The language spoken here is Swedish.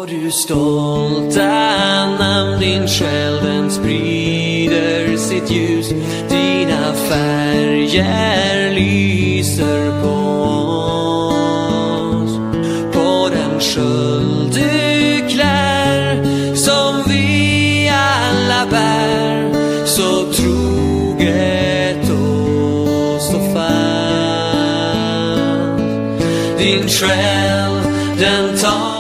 du stolta namn, din själ den sprider sitt ljus, dina färger lyser på oss. På den sköld du klär som vi alla bär, så troget och så fast. Din själ den tar